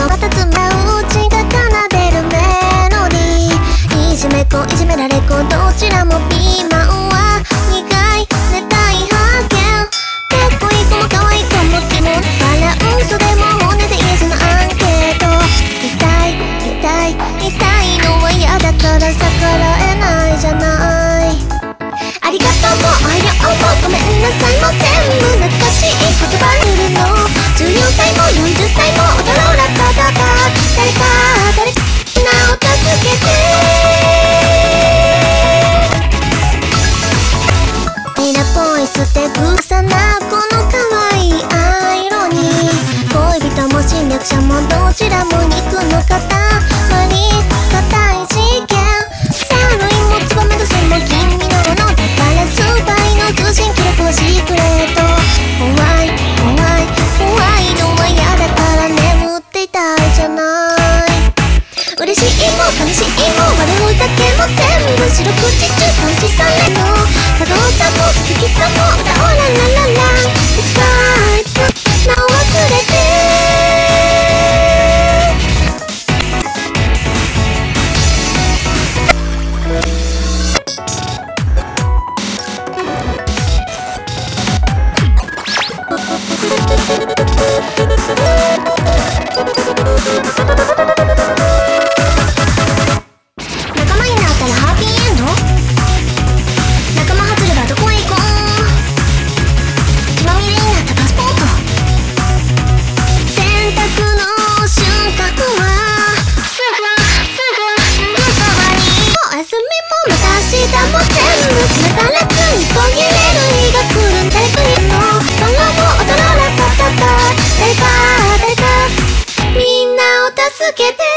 またつまうちが奏でるメロディー。いじめっ子いじめられっ子どちらもピーマンは苦い熱帯発見。かっこいい子も可愛い子もキモ笑う嘘でも本音でイエスのアンケート。痛い痛い痛いのは嫌だから逆らえないじゃない。ありがとうもおはようもごめんなさいも全部懐かしい言葉にるの。14歳も40歳も踊ろうラッタタタ。誰かみんなを助けて。ミラボイスってグーさなこの可愛いアイロニー。恋人も侵略者もどちらも肉の塊。硬い事件サーロインもツバメの線も君のものだからスパイの通信記録はシークレット。怖い怖い怖いのは嫌だから眠っていたいじゃない。嬉しいも悲しいも悪いだけも全部四六時中感じされの。佐藤さんも鈴木さんも歌おうララララ。いつか名を忘れて。仲間になったらハッピーエンド。仲間外ればどこへ行こう。血まみれになったパスポート。選択の瞬間はすぐそばに。お休みもまた明日も全部つながらずに途切れる日が来る。誰かにの番号も踊ろうラッタタタ。誰かみんなを助けて。